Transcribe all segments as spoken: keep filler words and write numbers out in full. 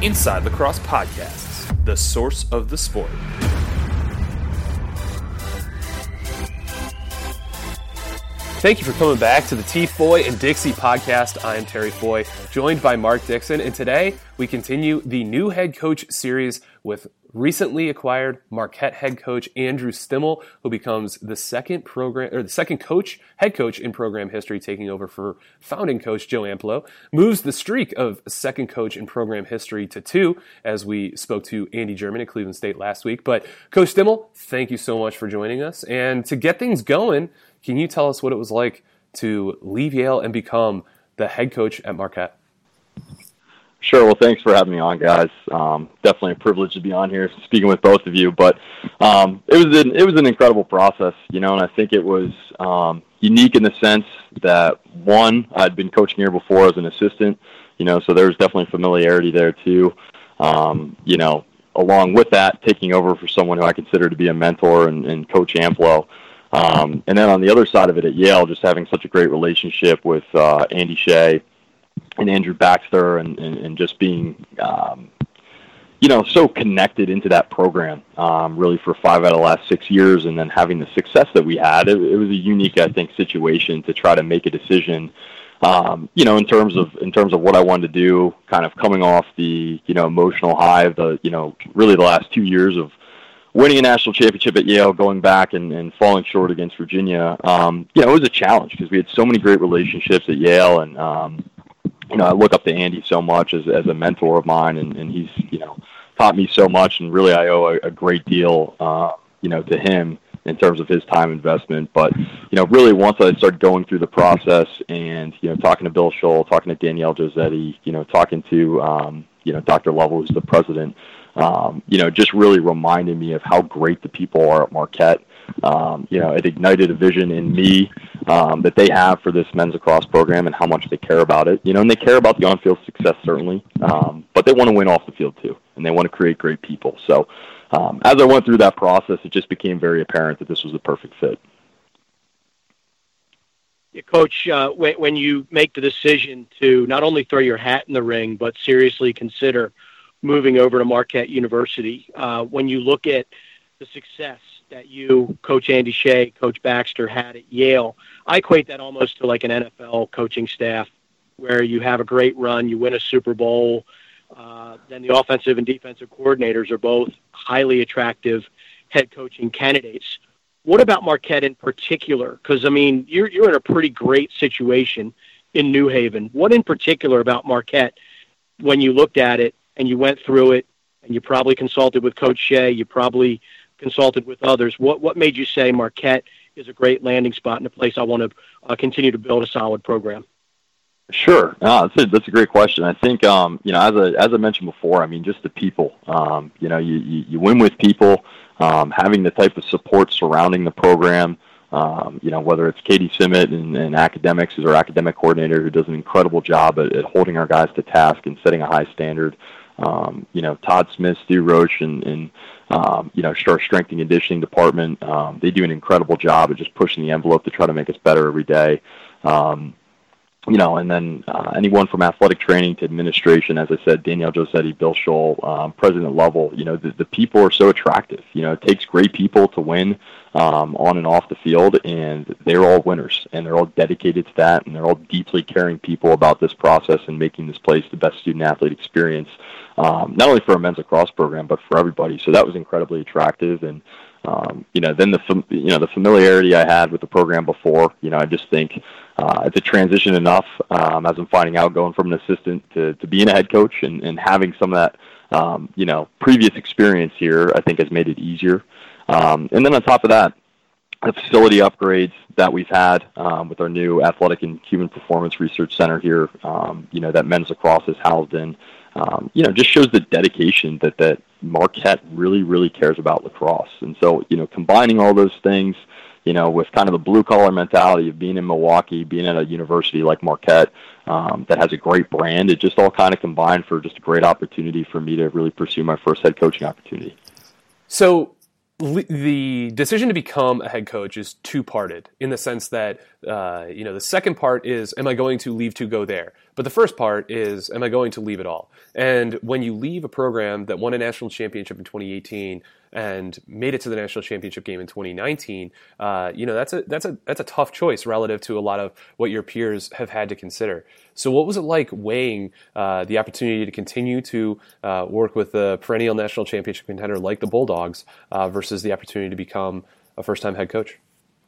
Inside Lacrosse Podcasts, the source of the sport. Thank you for coming back to the T. Foy and Dixie podcast. I am Terry Foy, joined by Mark Dixon, and today we continue the new head coach series with recently acquired Marquette head coach Andrew Stimmel, who becomes the second program or the second coach, head coach in program history, taking over for founding coach Joe Amplo, moves the streak of second coach in program history to two, as we spoke to Andy German at Cleveland State last week. But Coach Stimmel, thank you so much for joining us. And to get things going, can you tell us what it was like to leave Yale and become the head coach at Marquette? Sure. Well, thanks for having me on, guys. Um, definitely a privilege to be on here speaking with both of you. But um, it was an, it was an incredible process, you know, and I think it was um, unique in the sense that, one, I'd been coaching here before as an assistant, you know, so there was definitely familiarity there too. Um, you know, along with that, taking over for someone who I consider to be a mentor and, and Coach Amplo. Um, and then on the other side of it at Yale, just having such a great relationship with uh, Andy Shea and Andrew Baxter, and, and, and just being, um, you know, so connected into that program, um, really for five out of the last six years, and then having the success that we had, it, it was a unique, I think, situation to try to make a decision, um, you know, in terms of in terms of what I wanted to do, kind of coming off the, you know, emotional high of the, you know, really the last two years of winning a national championship at Yale, going back and, and falling short against Virginia. Um, you know, it was a challenge because we had so many great relationships at Yale, and um, you know, I look up to Andy so much as, as a mentor of mine, and, and he's, you know, taught me so much, and really I owe a, a great deal, uh, you know, to him in terms of his time investment. But, you know, really once I started going through the process and, you know, talking to Bill Scholl, talking to Danielle Giosetti, you know, talking to, um, you know, Doctor Lovell, who's the president, um, you know, just really reminded me of how great the people are at Marquette. Um, you know, it ignited a vision in me um, that they have for this men's lacrosse program and how much they care about it. You know, and they care about the on-field success, certainly, um, but they want to win off the field, too, and they want to create great people. So um, as I went through that process, it just became very apparent that this was the perfect fit. Yeah, Coach, uh, when, when you make the decision to not only throw your hat in the ring, but seriously consider moving over to Marquette University, uh, when you look at the success that you, Coach Andy Shea, Coach Baxter had at Yale, I equate that almost to like an N F L coaching staff where you have a great run, you win a Super Bowl, uh, then the offensive and defensive coordinators are both highly attractive head coaching candidates. What about Marquette in particular? Because, I mean, you're, you're in a pretty great situation in New Haven. What in particular about Marquette, when you looked at it and you went through it and you probably consulted with Coach Shea, you probably consulted with others, what what made you say Marquette is a great landing spot and a place I want to uh, continue to build a solid program? Sure. No, that's a, that's a great question. I think, um, you know, as I, as I mentioned before, I mean, just the people, um, you know, you, you, you win with people, um, having the type of support surrounding the program, um, you know, whether it's Katie Simmet and, and academics, who's our academic coordinator, who does an incredible job at, at holding our guys to task and setting a high standard. Um, you know, Todd Smith, Stu Roche, and, and um, you know, our strength and conditioning department, um, they do an incredible job at just pushing the envelope to try to make us better every day. Um, you know, and then uh, anyone from athletic training to administration, as I said, Danielle Giosetti, Bill Scholl, um, President Lovell, you know, the, the people are so attractive. You know, it takes great people to win um, on and off the field, and they're all winners, and they're all dedicated to that, and they're all deeply caring people about this process and making this place the best student-athlete experience, um, not only for our men's lacrosse program, but for everybody. So that was incredibly attractive, and Um, you know, then the you know the familiarity I had with the program before, you know, I just think uh, it's a transition enough um, as I'm finding out going from an assistant to, to being a head coach, and, and having some of that um, you know previous experience here, I think has made it easier. Um, and then on top of that, the facility upgrades that we've had um, with our new Athletic and Human Performance Research Center here, um, you know, that men's lacrosse is housed in. Um, you know, just shows the dedication that, that Marquette really, really cares about lacrosse. And so, you know, combining all those things, you know, with kind of the blue-collar mentality of being in Milwaukee, being at a university like Marquette um, that has a great brand, it just all kind of combined for just a great opportunity for me to really pursue my first head coaching opportunity. So the decision to become a head coach is two-parted in the sense that, uh, you know, the second part is, am I going to leave to go there? But the first part is, am I going to leave it all? And when you leave a program that won a national championship in twenty eighteen and made it to the national championship game in twenty nineteen, uh, you know, that's a that's a that's a tough choice relative to a lot of what your peers have had to consider. So what was it like weighing uh, the opportunity to continue to uh, work with a perennial national championship contender like the Bulldogs uh, versus the opportunity to become a first-time head coach?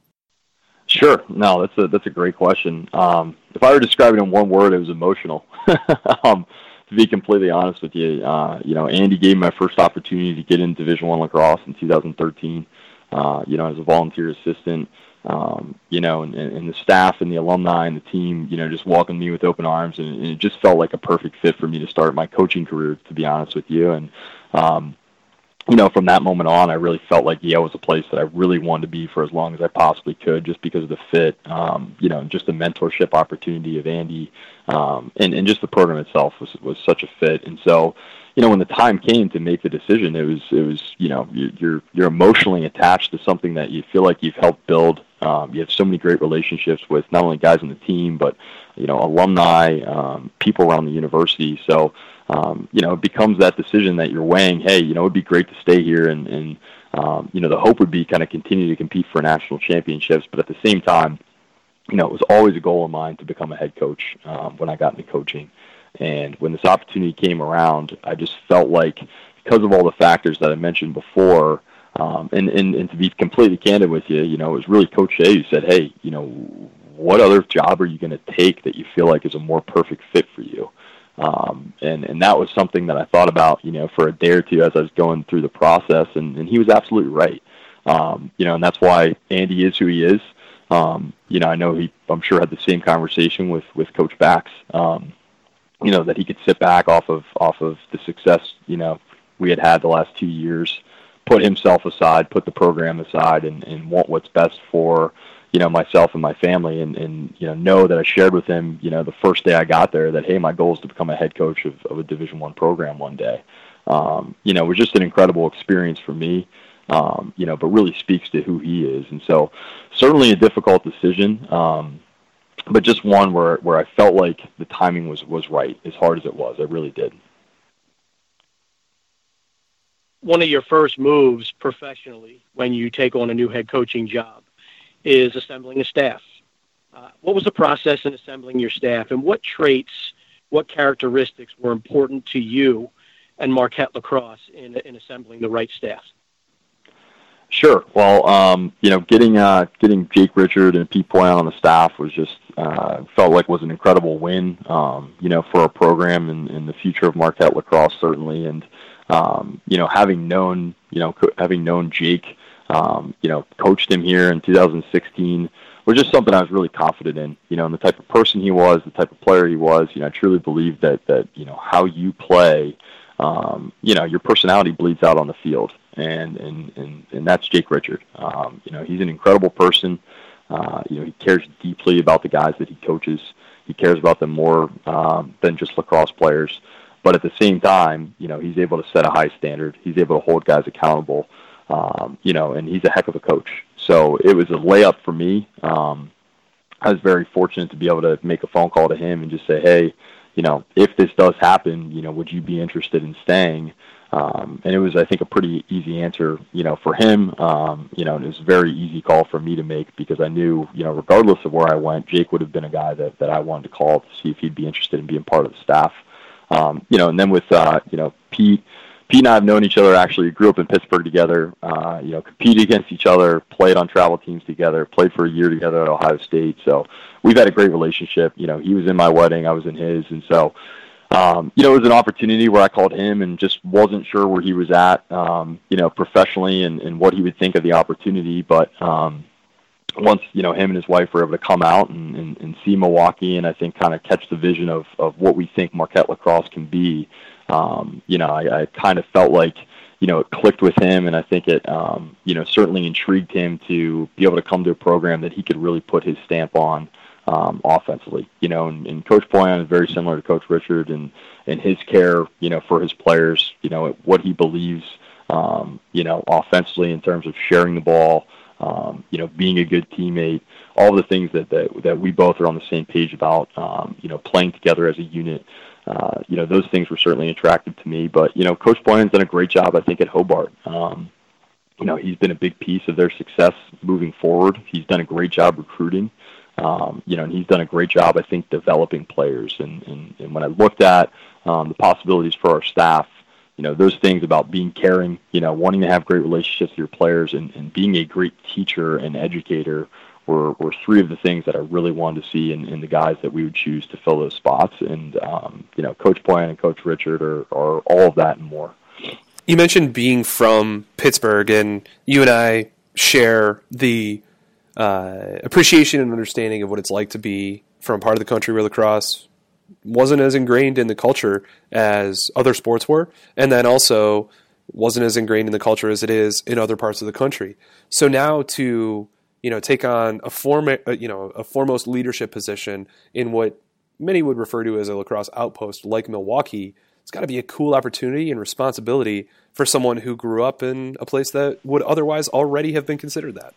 Sure. No, that's a that's a great question. Um, if I were to describe it in one word, it was emotional. um, to be completely honest with you, uh, you know, Andy gave me my first opportunity to get into Division One lacrosse in two thousand thirteen. Uh, you know, as a volunteer assistant. Um, you know, and, and the staff and the alumni and the team, you know, just welcomed me with open arms, and, and it just felt like a perfect fit for me to start my coaching career, to be honest with you. And um, you know, from that moment on, I really felt like Yale was a place that I really wanted to be for as long as I possibly could, just because of the fit, um, you know, just the mentorship opportunity of Andy, um, and, and just the program itself was, was such a fit. And so, you know, when the time came to make the decision, it was, it was, you know, you're, you're emotionally attached to something that you feel like you've helped build. Um, you have so many great relationships with not only guys on the team, but, you know, alumni, um, people around the university. So, Um, you know, it becomes that decision that you're weighing, hey, you know, it'd be great to stay here. And, and um, you know, the hope would be kind of continue to compete for national championships. But at the same time, you know, it was always a goal of mine to become a head coach um, when I got into coaching. And when this opportunity came around, I just felt like because of all the factors that I mentioned before, um, and, and, and to be completely candid with you, you know, it was really Coach Shea who said, hey, you know, what other job are you going to take that you feel like is a more perfect fit for you? Um, and, and that was something that I thought about, you know, for a day or two as I was going through the process, and, and he was absolutely right. Um, you know, and that's why Andy is who he is. Um, you know, I know he, I'm sure had the same conversation with, with Coach Bax, um, you know, that he could sit back off of, off of the success, you know, we had had the last two years, put himself aside, put the program aside, and, and want what's best for, you know, myself and my family, and, and, you know, know that I shared with him, you know, the first day I got there that, hey, my goal is to become a head coach of, of a Division One program one day. Um, you know, it was just an incredible experience for me, um, you know, but really speaks to who he is. And so certainly a difficult decision, um, but just one where, where I felt like the timing was, was right, as hard as it was. I really did. One of your first moves professionally when you take on a new head coaching job is assembling a staff. Uh, what was the process in assembling your staff, and what traits, what characteristics were important to you and Marquette Lacrosse in, in assembling the right staff? Sure. Well, um, you know, getting uh, getting Jake Richard and Pete Poyan on the staff was just uh, felt like was an incredible win, um, you know, for our program and, and the future of Marquette Lacrosse, certainly. And um, you know, having known, you know, co- having known Jake. Um, you know, coached him here in two thousand sixteen, was just something I was really confident in, you know, and the type of person he was, the type of player he was. You know, I truly believe that, that, you know, how you play, um, you know, your personality bleeds out on the field. And, and, and, and that's Jake Richard. Um, you know, he's an incredible person. Uh, you know, he cares deeply about the guys that he coaches. He cares about them more um, than just lacrosse players. But at the same time, you know, he's able to set a high standard. He's able to hold guys accountable. Um, you know, and he's a heck of a coach. So it was a layup for me. Um, I was very fortunate to be able to make a phone call to him and just say, hey, you know, if this does happen, you know, would you be interested in staying? Um, and it was, I think, a pretty easy answer, you know, for him. Um, you know, and it was a very easy call for me to make because I knew, you know, regardless of where I went, Jake would have been a guy that, that I wanted to call to see if he'd be interested in being part of the staff. Um, you know, and then with, uh, you know, Pete, Pete and I have known each other, actually grew up in Pittsburgh together, uh, you know, competed against each other, played on travel teams together, played for a year together at Ohio State. So we've had a great relationship. You know, he was in my wedding, I was in his. And so, um, you know, it was an opportunity where I called him and just wasn't sure where he was at, um, you know, professionally and, and what he would think of the opportunity. But um, once, you know, him and his wife were able to come out and, and, and see Milwaukee and I think kind of catch the vision of, of what we think Marquette Lacrosse can be, Um, you know, I, I kind of felt like, you know, it clicked with him, and I think it, um, you know, certainly intrigued him to be able to come to a program that he could really put his stamp on um, offensively. You know, and, and Coach Poyan is very similar to Coach Richard and, and his care, you know, for his players, you know, what he believes um, you know, offensively in terms of sharing the ball, um, you know, being a good teammate, all the things that, that, that we both are on the same page about, um, you know, playing together as a unit. Uh, you know, those things were certainly attractive to me. But, you know, Coach Boyan's done a great job, I think, at Hobart. Um, you know, he's been a big piece of their success moving forward. He's done a great job recruiting. Um, you know, and he's done a great job, I think, developing players. And, and, and when I looked at um, the possibilities for our staff, you know, those things about being caring, you know, wanting to have great relationships with your players and, and being a great teacher and educator were, were three of the things that I really wanted to see in, in the guys that we would choose to fill those spots. And, um, you know, Coach Boyan and Coach Richard are, are all of that and more. You mentioned being from Pittsburgh, and you and I share the uh, appreciation and understanding of what it's like to be from a part of the country where lacrosse wasn't as ingrained in the culture as other sports were, and then also wasn't as ingrained in the culture as it is in other parts of the country. So now to, you know, take on a form, you know, a foremost leadership position in what many would refer to as a lacrosse outpost like Milwaukee, it's got to be a cool opportunity and responsibility for someone who grew up in a place that would otherwise already have been considered that.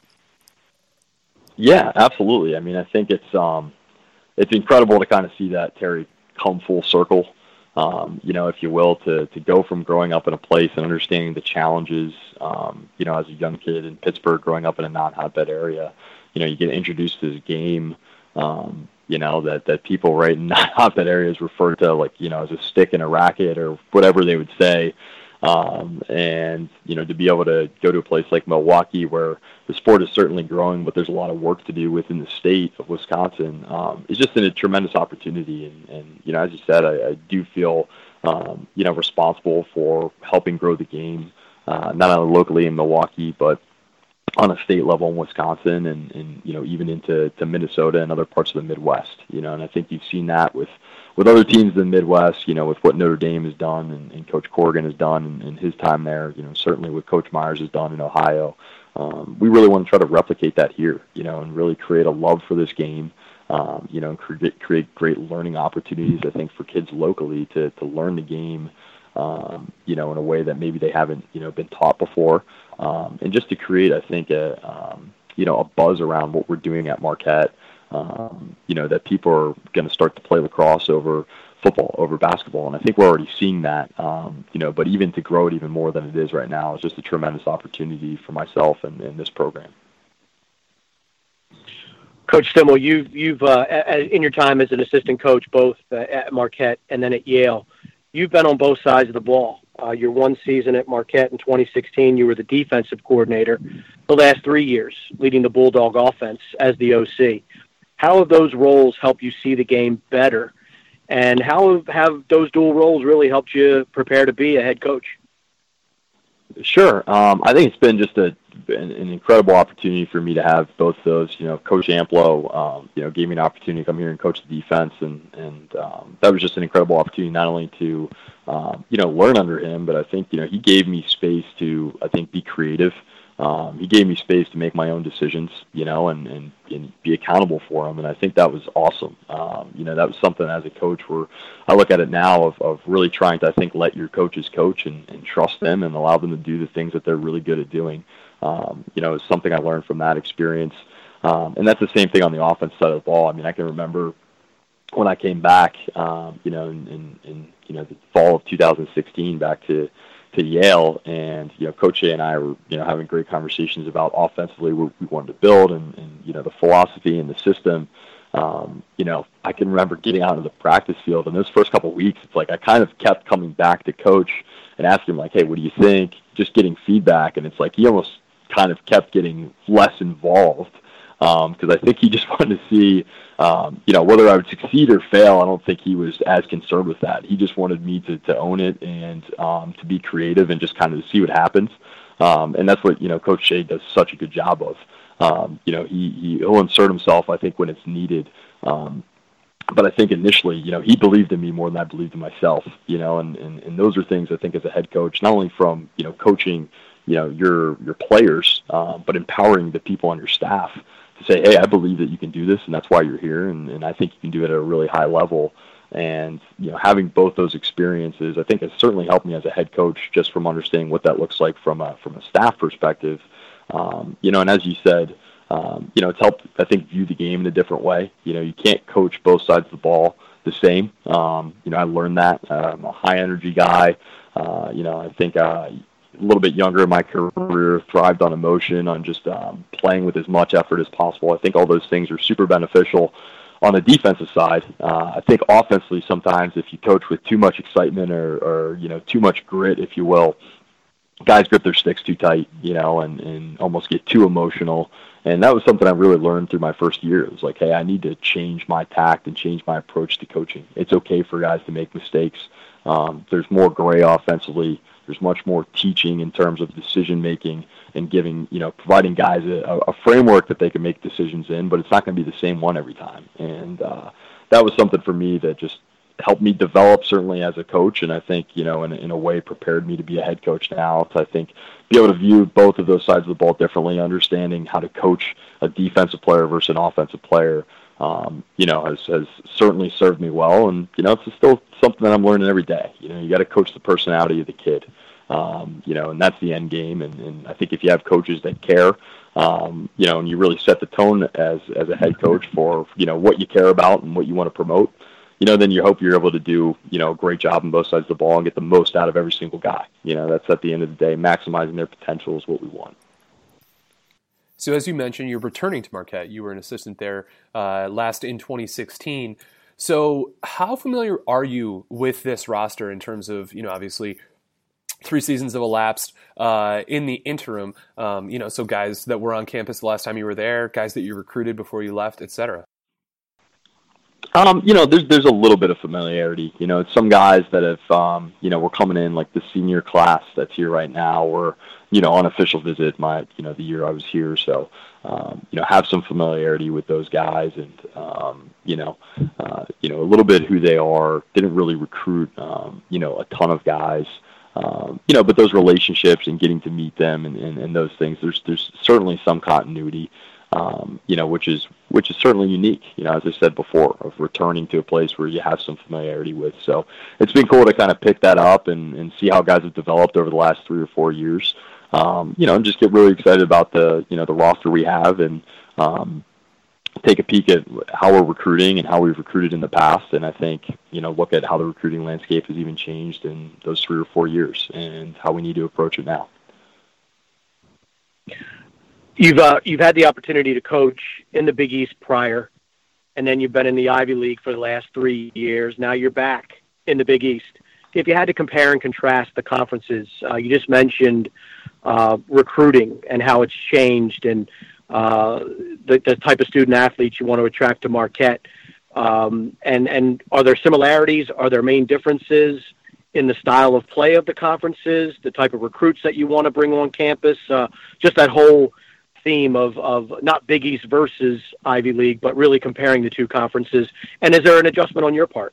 Yeah, absolutely. I mean, I think it's um, it's incredible to kind of see that, Terry, come full circle, um, you know, if you will, to, to go from growing up in a place and understanding the challenges, um, you know, as a young kid in Pittsburgh, growing up in a non-hotbed area, you know, you get introduced to this game, um, you know, that, that people right in non-hotbed areas refer to, like, you know, as a stick in a racket or whatever they would say. Um, and, you know, to be able to go to a place like Milwaukee where the sport is certainly growing, but there's a lot of work to do within the state of Wisconsin, um, is just a tremendous opportunity. And, and you know, as you said, I, I do feel, um, you know, responsible for helping grow the game, uh, not only locally in Milwaukee, but on a state level in Wisconsin and, and, you know, even into to Minnesota and other parts of the Midwest, you know, and I think you've seen that with, with other teams in the Midwest, you know, with what Notre Dame has done and, and Coach Corrigan has done in, in his time there, you know, certainly what Coach Myers has done in Ohio. Um, we really want to try to replicate that here, you know, and really create a love for this game, um, you know, and create, create great learning opportunities, I think, for kids locally to, to learn the game, um, you know, in a way that maybe they haven't, you know, been taught before. Um, and just to create, I think, a, um, you know, a buzz around what we're doing at Marquette, um, you know, that people are going to start to play lacrosse over football, over basketball. And I think we're already seeing that, um, you know, but even to grow it even more than it is right now is just a tremendous opportunity for myself and, and this program. Coach Stimmel, you've, you've uh, in your time as an assistant coach, both uh, at Marquette and then at Yale, you've been on both sides of the ball. Uh, your one season at Marquette in twenty sixteen, you were the defensive coordinator. The last three years, leading the Bulldog offense as the O C. How have those roles helped you see the game better? And how have, have those dual roles really helped you prepare to be a head coach? Sure. Um, I think it's been just a, an, an incredible opportunity for me to have both those. You know, Coach Amplo, um, you know, gave me an opportunity to come here and coach the defense, and and um, that was just an incredible opportunity not only to, um, you know, learn under him, but I think, you know, he gave me space to, I think, be creative. Um, he gave me space to make my own decisions, you know, and, and, and be accountable for them. And I think that was awesome. Um, you know, that was something as a coach where I look at it now of, of really trying to, I think, let your coaches coach and, and trust them and allow them to do the things that they're really good at doing. Um, you know, it's something I learned from that experience. Um, and that's the same thing on the offense side of the ball. I mean, I can remember when I came back, um, you know, in, in, in, you know, the fall of two thousand sixteen back to, to Yale, and, you know, Coach A and I were, you know, having great conversations about offensively what we wanted to build and, and you know, the philosophy and the system. Um, you know, I can remember getting out of the practice field, and those first couple of weeks, it's like I kind of kept coming back to Coach and asking him, like, hey, what do you think? Just getting feedback, and it's like he almost kind of kept getting less involved because um, I think he just wanted to see, um, you know, whether I would succeed or fail. I don't think he was as concerned with that. He just wanted me to, to own it and um, to be creative and just kind of see what happens. Um, and that's what, you know, Coach Shea does such a good job of. Um, you know, he, he, he'll insert himself, I think, when it's needed. Um, but I think initially, you know, he believed in me more than I believed in myself, you know, and, and, and those are things I think as a head coach, not only from, you know, coaching, you know, your, your players, uh, but empowering the people on your staff to say, hey, I believe that you can do this, and that's why you're here, and, and I think you can do it at a really high level. And, you know, having both those experiences, I think has certainly helped me as a head coach, just from understanding what that looks like from a, from a staff perspective. Um, you know, and as you said, um, you know, it's helped, I think, view the game in a different way. You know, you can't coach both sides of the ball the same. Um, you know, I learned that. Uh, I'm a high energy guy. Uh, you know, I think, uh, a little bit younger in my career, thrived on emotion, on just um, playing with as much effort as possible. I think all those things are super beneficial on the defensive side. Uh, I think offensively, sometimes if you coach with too much excitement or, or, you know, too much grit, if you will, guys grip their sticks too tight, you know, and, and almost get too emotional. And that was something I really learned through my first year. It was like, hey, I need to change my tact and change my approach to coaching. It's okay for guys to make mistakes. Um, there's more gray offensively. There's much more teaching in terms of decision making and giving, you know, providing guys a, a framework that they can make decisions in, but it's not going to be the same one every time. And uh, that was something for me that just helped me develop, certainly as a coach, and I think, you know, in, in a way prepared me to be a head coach now. So I think be able to view both of those sides of the ball differently, understanding how to coach a defensive player versus an offensive player, um, you know, has, has certainly served me well. And, you know, it's still something that I'm learning every day. You know, you got to coach the personality of the kid, um, you know, and that's the end game. And, and I think if you have coaches that care, um, you know, and you really set the tone as, as a head coach for, you know, what you care about and what you want to promote, you know, then you hope you're able to do, you know, a great job on both sides of the ball and get the most out of every single guy. You know, that's at the end of the day, maximizing their potential is what we want. So as you mentioned, you're returning to Marquette. You were an assistant there uh, last in twenty sixteen. So how familiar are you with this roster in terms of, you know, obviously three seasons have elapsed uh, in the interim, um, you know, so guys that were on campus the last time you were there, guys that you recruited before you left, et cetera? Um, you know, there's there's a little bit of familiarity. You know, it's some guys that have, um, you know, we're coming in like the senior class that's here right now, or, you know, on official visit my, you know, the year I was here. So, um, you know, have some familiarity with those guys, and, um, you know, uh, you know, a little bit who they are. Didn't really recruit, um, you know, a ton of guys, um, you know, but those relationships and getting to meet them and, and, and those things, there's there's certainly some continuity. Um, you know, which is which is certainly unique, you know, as I said before, of returning to a place where you have some familiarity with. So it's been cool to kind of pick that up and, and see how guys have developed over the last three or four years, um, you know, and just get really excited about the, you know, the roster we have, and um, take a peek at how we're recruiting and how we've recruited in the past. And I think, you know, look at how the recruiting landscape has even changed in those three or four years and how we need to approach it now. You've uh, you've had the opportunity to coach in the Big East prior, and then you've been in the Ivy League for the last three years. Now you're back in the Big East. If you had to compare and contrast the conferences, uh, you just mentioned uh, recruiting and how it's changed, and uh, the, the type of student athletes you want to attract to Marquette. Um, and and are there similarities? Are there main differences in the style of play of the conferences, the type of recruits that you want to bring on campus? Uh, just that whole theme of, of not Big East versus Ivy League, but really comparing the two conferences. And is there an adjustment on your part?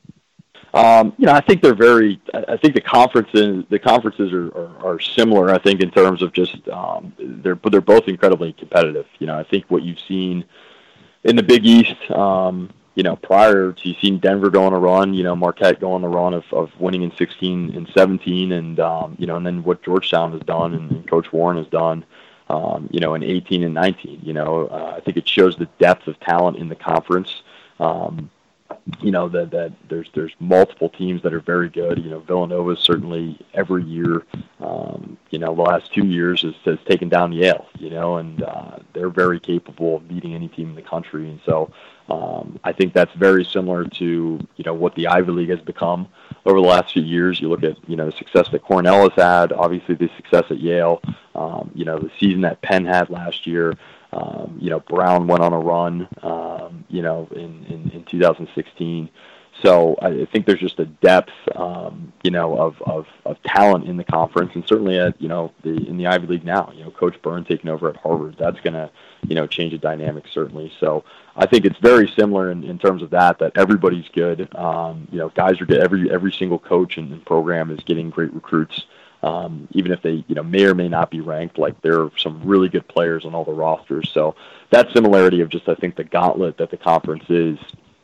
Um, you know, I think they're very, I think the conferences, the conferences are, are, are similar, I think, in terms of just, um, they're, but they're both incredibly competitive. You know, I think what you've seen in the Big East, um, you know, prior to, you've seen Denver go on a run, you know, Marquette go on the run of, of winning in sixteen and seventeen, and, um, you know, and then what Georgetown has done and, and Coach Warren has done, Um, you know, in eighteen and nineteen, you know, uh, I think it shows the depth of talent in the conference. Um, you know, that, that there's, there's multiple teams that are very good. You know, Villanova certainly every year, um, you know, the last two years has, has taken down Yale, you know, and, uh, they're very capable of beating any team in the country. And so, um, I think that's very similar to, you know, what the Ivy League has become over the last few years. You look at, you know, the success that Cornell has had, obviously the success at Yale, um, you know, the season that Penn had last year. Um, you know, Brown went on a run, um, you know, in, in, in two thousand sixteen. So I think there's just a depth, um, you know, of, of, of talent in the conference, and certainly at, you know, the, in the Ivy League now, you know, Coach Byrne taking over at Harvard, that's going to, you know, change the dynamic certainly. So I think it's very similar in, in terms of that, that everybody's good. Um, you know, guys are good. Every, every single coach and, and program is getting great recruits. Um, even if they, you know, may or may not be ranked, like there are some really good players on all the rosters. So that similarity of just, I think, the gauntlet that the conference is,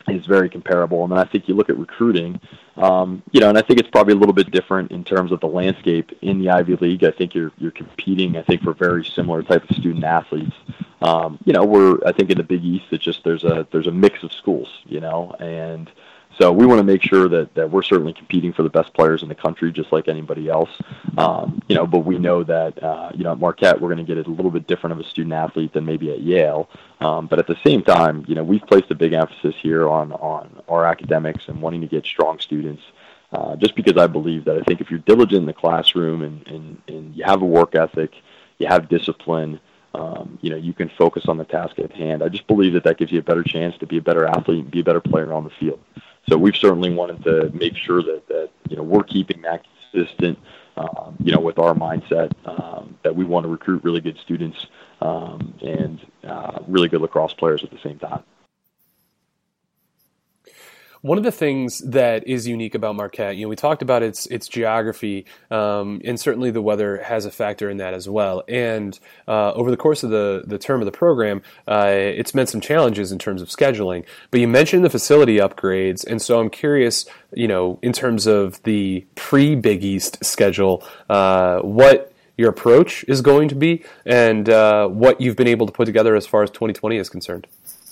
is very comparable. And then I think you look at recruiting, um, you know, and I think it's probably a little bit different in terms of the landscape in the Ivy League. I think you're you're competing, I think, for very similar type of student athletes. Um, you know, we're I think in the Big East, it's just there's a there's a mix of schools, you know, and so we want to make sure that, that we're certainly competing for the best players in the country, just like anybody else. Um, you know, but we know that, uh, you know, at Marquette, we're going to get a little bit different of a student athlete than maybe at Yale. Um, but at the same time, you know, we've placed a big emphasis here on, on our academics and wanting to get strong students. Uh, just because I believe that I think if you're diligent in the classroom and, and, and you have a work ethic, you have discipline, Um, you know, you can focus on the task at hand. I just believe that that gives you a better chance to be a better athlete and be a better player on the field. So we've certainly wanted to make sure that, that you know, we're keeping that consistent, um, you know, with our mindset, um, that we want to recruit really good students um, and uh, really good lacrosse players at the same time. One of the things that is unique about Marquette, you know, we talked about its its geography, um, and certainly the weather has a factor in that as well. And uh, over the course of the, the term of the program, uh, it's meant some challenges in terms of scheduling. But you mentioned the facility upgrades, and so I'm curious, you know, in terms of the pre-Big East schedule, uh, what your approach is going to be, and uh, what you've been able to put together as far as twenty twenty is concerned.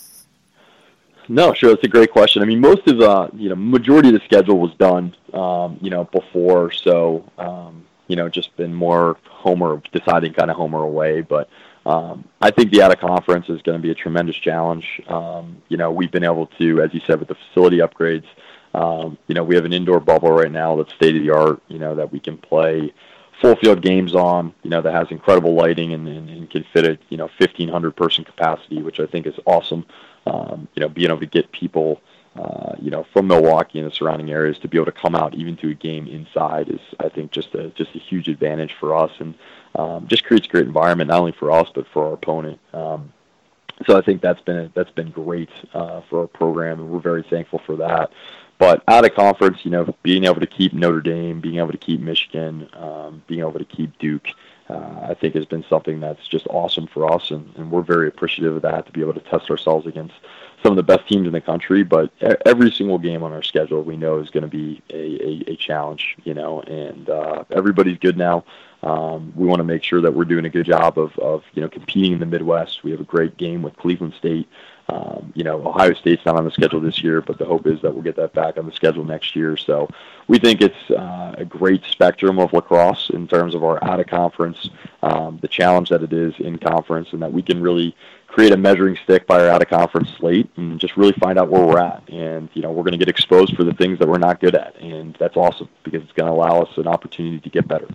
No, sure. That's a great question. I mean, most of the, you know, majority of the schedule was done, um, you know, before. So, um, you know, just been more home or deciding kind of home or away. But um, I think the out of conference is going to be a tremendous challenge. Um, you know, we've been able to, as you said, with the facility upgrades, um, you know, we have an indoor bubble right now that's state of the art, you know, that we can play full field games on, you know, that has incredible lighting and, and, and can fit a, you know, fifteen hundred person capacity, which I think is awesome. Um, you know, being able to get people, uh, you know, from Milwaukee and the surrounding areas to be able to come out even to a game inside is, I think, just a just a huge advantage for us, and um, just creates a great environment not only for us but for our opponent. Um, so I think that's been a, that's been great uh, for our program, and we're very thankful for that. But out of conference, you know, being able to keep Notre Dame, being able to keep Michigan, um, being able to keep Duke, Uh, I think has been something that's just awesome for us, and, and we're very appreciative of that, to be able to test ourselves against some of the best teams in the country. But every single game on our schedule we know is going to be a, a, a challenge, you know, and uh, everybody's good now. Um, we want to make sure that we're doing a good job of, of, you know, competing in the Midwest. We have a great game with Cleveland State. Um, you know, Ohio State's not on the schedule this year, but the hope is that we'll get that back on the schedule next year. So we think it's uh, a great spectrum of lacrosse in terms of our out-of-conference, um, the challenge that it is in conference, and that we can really create a measuring stick by our out-of-conference slate and just really find out where we're at. And, you know, we're going to get exposed for the things that we're not good at, and that's awesome because it's going to allow us an opportunity to get better.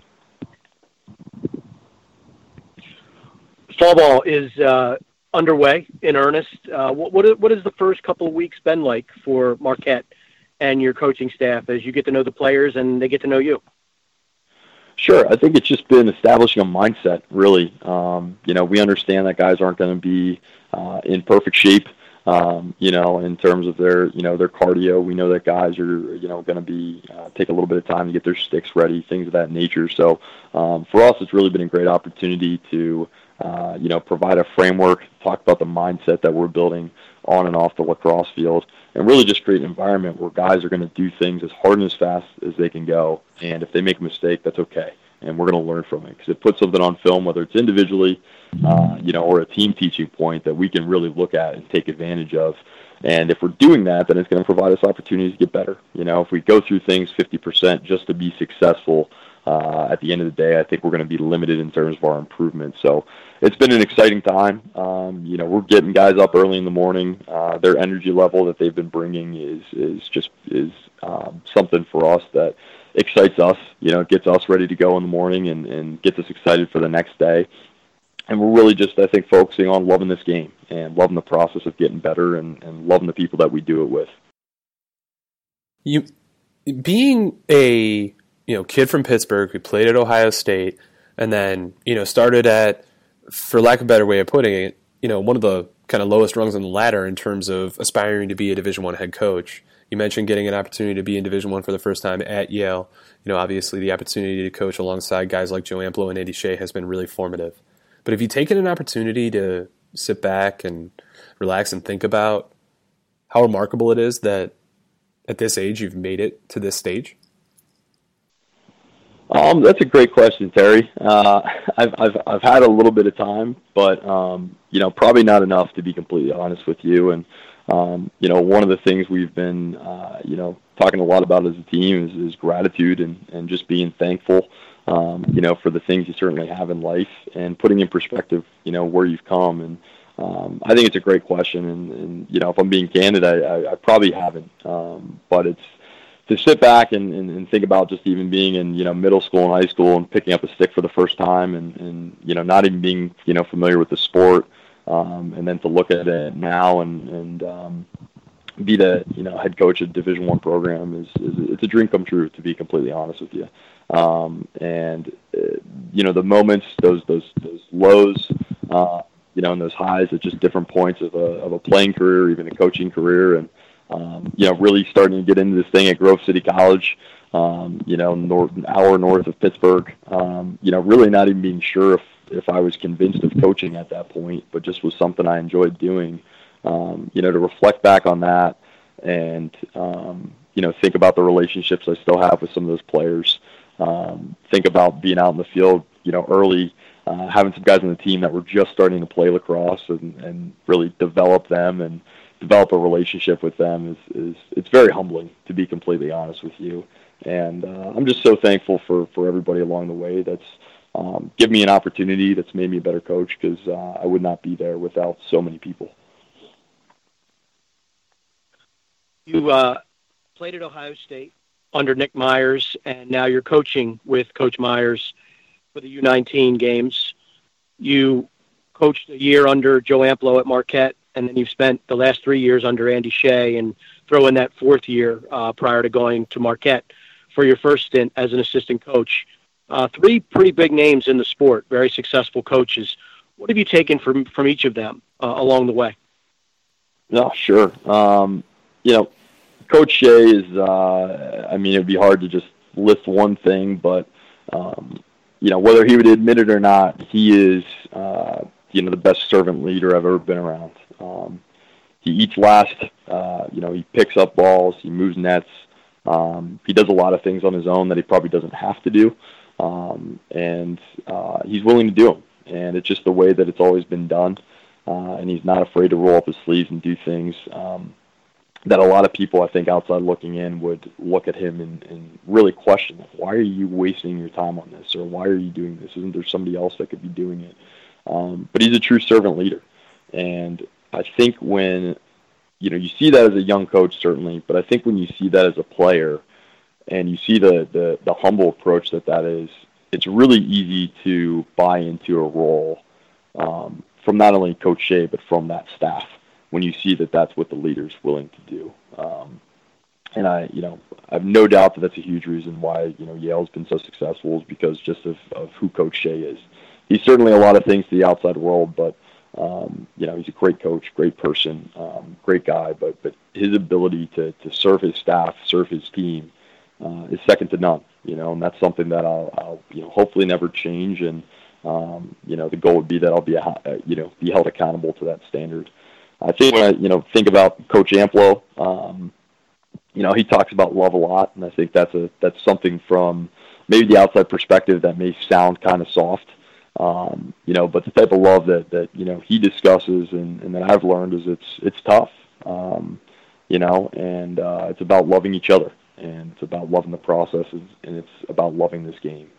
Fall ball is uh, underway in earnest. Uh, what, what what has the first couple of weeks been like for Marquette and your coaching staff as you get to know the players and they get to know you? Sure. I think it's just been establishing a mindset, really. Um, you know, we understand that guys aren't going to be uh, in perfect shape, um, you know, in terms of their, you know, their cardio. We know that guys are, you know, going to be, uh, take a little bit of time to get their sticks ready, things of that nature. So um, for us, it's really been a great opportunity to, Uh, you know, provide a framework, talk about the mindset that we're building on and off the lacrosse field, and really just create an environment where guys are going to do things as hard and as fast as they can go. And if they make a mistake, that's okay. And we're going to learn from it because it puts something on film, whether it's individually, uh, you know, or a team teaching point that we can really look at and take advantage of. And if we're doing that, then it's going to provide us opportunities to get better. You know, if we go through things fifty percent just to be successful, Uh, at the end of the day, I think we're going to be limited in terms of our improvement. So it's been an exciting time. Um, you know, we're getting guys up early in the morning. Uh, their energy level that they've been bringing is is just is um, something for us that excites us. You know, it gets us ready to go in the morning and, and gets us excited for the next day. And we're really just, I think, focusing on loving this game and loving the process of getting better and, and loving the people that we do it with. You being a you know, kid from Pittsburgh who played at Ohio State and then, you know, started at, for lack of a better way of putting it, you know, one of the kind of lowest rungs on the ladder in terms of aspiring to be a Division I head coach. You mentioned getting an opportunity to be in Division I for the first time at Yale. You know, obviously the opportunity to coach alongside guys like Joe Amplo and Andy Shea has been really formative. But have you taken an opportunity to sit back and relax and think about how remarkable it is that at this age you've made it to this stage? Um, that's a great question, Terry. Uh, I've, I've, I've had a little bit of time, but, um, you know, probably not enough, to be completely honest with you. And, um, you know, one of the things we've been, uh, you know, talking a lot about as a team is, is gratitude and, and just being thankful, um, you know, for the things you certainly have in life and putting in perspective, you know, where you've come. And um, I think it's a great question. And, and, you know, if I'm being candid, I, I, I probably haven't. Um, but it's, to sit back and, and, and think about just even being in, you know, middle school and high school and picking up a stick for the first time and, and you know, not even being, you know, familiar with the sport, um, and then to look at it now and, and um, be the, you know, head coach of Division One program is, is it's a dream come true, to be completely honest with you. Um, and, uh, you know, the moments, those, those, those lows, uh, you know, and those highs at just different points of a, of a playing career, even a coaching career. And, Um, you know, really starting to get into this thing at Grove City College, um, you know, north, an hour north of Pittsburgh, um, you know, really not even being sure if, if I was convinced of coaching at that point, but just was something I enjoyed doing, um, you know, to reflect back on that and, um, you know, think about the relationships I still have with some of those players, um, think about being out in the field, you know, early, uh, having some guys on the team that were just starting to play lacrosse and, and really develop them and develop a relationship with them is, is it's very humbling, to be completely honest with you. And uh, I'm just so thankful for, for everybody along the way that's um, given me an opportunity that's made me a better coach, because uh, I would not be there without so many people. You uh, played at Ohio State under Nick Myers, and now you're coaching with Coach Myers for the U nineteen games. You coached a year under Joe Amplo at Marquette, and then you've spent the last three years under Andy Shea, and throw in that fourth year uh, prior to going to Marquette for your first stint as an assistant coach. Uh, three pretty big names in the sport, very successful coaches. What have you taken from, from each of them uh, along the way? No, sure. Um, you know, Coach Shea is, uh, I mean, it would be hard to just list one thing, but, um, you know, whether he would admit it or not, he is, uh, you know, the best servant leader I've ever been around. Um, he eats last, uh, you know, he picks up balls, he moves nets. Um, he does a lot of things on his own that he probably doesn't have to do. Um, and uh, he's willing to do them. And it's just the way that it's always been done. Uh, and he's not afraid to roll up his sleeves and do things um, that a lot of people, I think, outside looking in would look at him and, and really question, why are you wasting your time on this? Or why are you doing this? Isn't there somebody else that could be doing it? Um, but he's a true servant leader. And I think when, you know, you see that as a young coach, certainly, but I think when you see that as a player and you see the, the, the humble approach that that is, it's really easy to buy into a role um, from not only Coach Shea, but from that staff when you see that that's what the leader's willing to do. Um, and I, you know, I have no doubt that that's a huge reason why, you know, Yale's been so successful, is because just of, of who Coach Shea is. He's certainly a lot of things to the outside world, but Um, you know, he's a great coach, great person, um, great guy, but, but his ability to, to serve his staff, serve his team, uh, is second to none, you know, and that's something that I'll, I'll, you know, hopefully never change. And, um, you know, the goal would be that I'll be, a, you know, be held accountable to that standard. I think when I, you know, think about Coach Amplo, um, you know, he talks about love a lot. And I think that's a, that's something from maybe the outside perspective that may sound kind of soft. Um, you know, but the type of love that, that, you know, he discusses and, and that I've learned is it's, it's tough, um, you know, and, uh, it's about loving each other, and it's about loving the processes, and it's about loving this game.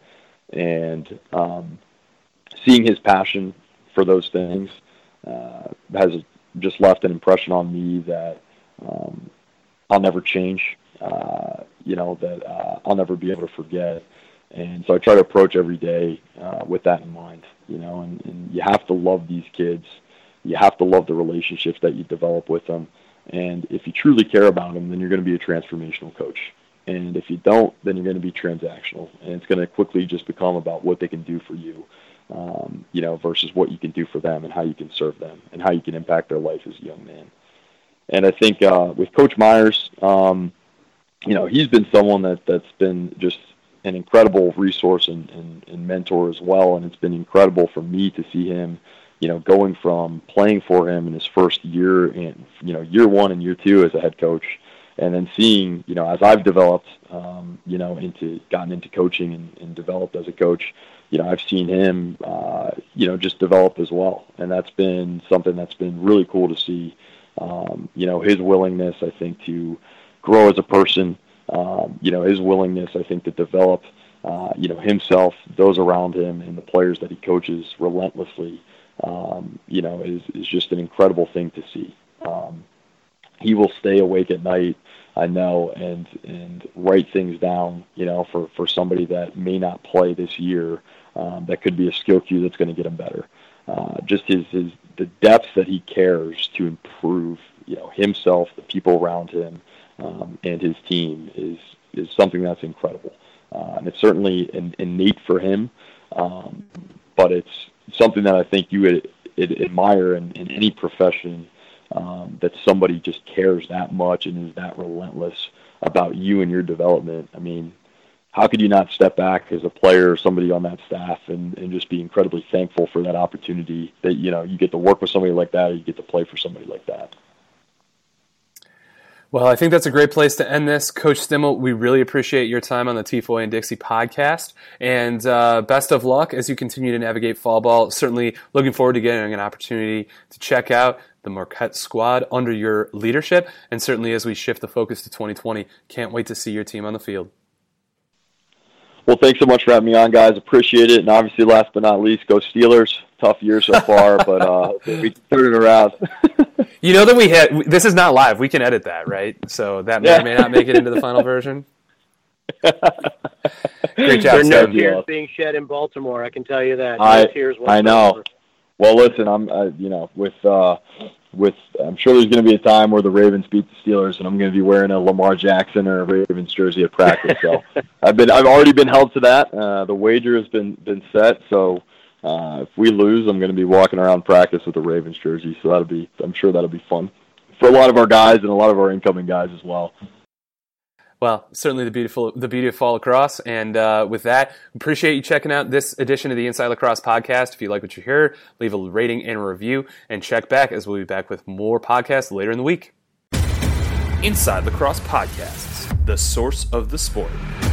And, um, seeing his passion for those things, uh, has just left an impression on me that, um, I'll never change, uh, you know, that, uh, I'll never be able to forget. And so I try to approach every day uh, with that in mind, you know, and, and you have to love these kids. You have to love the relationships that you develop with them. And if you truly care about them, then you're going to be a transformational coach. And if you don't, then you're going to be transactional. And it's going to quickly just become about what they can do for you, um, you know, versus what you can do for them and how you can serve them and how you can impact their life as a young man. And I think uh, with Coach Myers, um, you know, he's been someone that, that's been just an incredible resource and, and, and mentor as well. And it's been incredible for me to see him you know, going from playing for him in his first year in, you know, year one and year two as a head coach, and then seeing, you know, as I've developed, um, you know, into gotten into coaching and, and developed as a coach, you know, I've seen him, uh, you know, just develop as well. And that's been something that's been really cool to see, um, you know, his willingness, I think, to grow as a person, um, you know, his willingness, I think, to develop, uh, you know, himself, those around him, and the players that he coaches relentlessly, um, you know, is, is just an incredible thing to see. Um, he will stay awake at night, I know, and and write things down, you know, for, for somebody that may not play this year. Um, that could be a skill cue that's going to get him better. Uh, just his, his the depth that he cares to improve, you know, himself, the people around him, um, and his team is is something that's incredible. Uh, and it's certainly in, innate for him, um, but it's something that I think you would, would admire in, in any profession. Um, that somebody just cares that much and is that relentless about you and your development. I mean, how could you not step back as a player or somebody on that staff and, and just be incredibly thankful for that opportunity that, you know, you get to work with somebody like that or you get to play for somebody like that. Well, I think that's a great place to end this. Coach Stimmel, we really appreciate your time on the T Foy and Dixie podcast. And uh, best of luck as you continue to navigate fall ball. Certainly looking forward to getting an opportunity to check out the Marquette squad under your leadership. And certainly as we shift the focus to twenty twenty, can't wait to see your team on the field. Well, thanks so much for having me on, guys. Appreciate it. And obviously, last but not least, go Steelers. Tough year so far, but uh, we can turn it around. You know that we had, this is not live. We can edit that, right? So that may yeah. or may not make it into the final version. Great job, There are no Sam. tears being shed in Baltimore, I can tell you that. No I, tears I know. whatsoever. Well, listen, I'm, uh, you know, with, uh, with, I'm sure there's going to be a time where the Ravens beat the Steelers, and I'm going to be wearing a Lamar Jackson or a Ravens jersey at practice. So I've been, I've already been held to that. Uh, the wager has been been set. So uh, if we lose, I'm going to be walking around practice with a Ravens jersey. So that'll be, I'm sure that'll be fun for a lot of our guys and a lot of our incoming guys as well. Well, certainly the beautiful, the beauty of fall lacrosse. And uh, with that, appreciate you checking out this edition of the Inside Lacrosse podcast. If you like what you hear, leave a rating and a review, and check back as we'll be back with more podcasts later in the week. Inside Lacrosse Podcasts, the source of the sport.